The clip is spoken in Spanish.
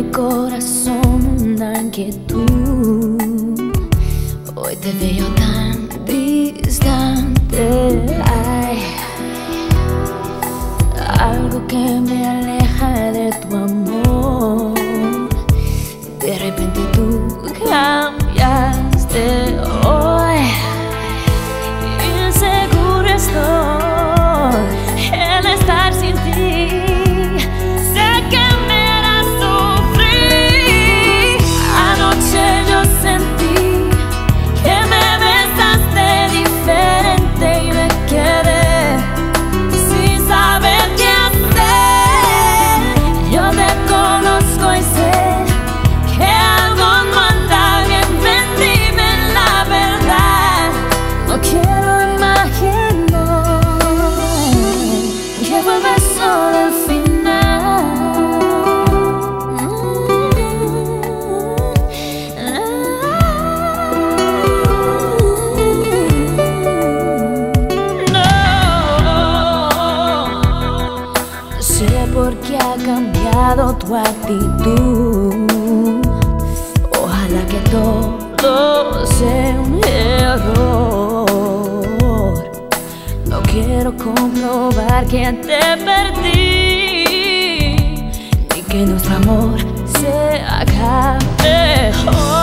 mi corazón una inquietud. Hoy te veo tan distante. Hay algo que me aleja de tu amor. De repente tú cambiaste hoy. Inseguro estoy en estar sin ti. Sé que me harás sufrir. Anoche yo sentí que me besaste diferente y me quedé sin saber qué hacer. Yo te conozco y sé que algo no anda bien. Ven, dime la verdad. No quiero imaginar que vuelve solo al final. No sé por qué ha cambiado tu actitud. Ojalá que todo sea un error. No quiero comprobar que te perdí, ni que nuestro amor se acabe hoy.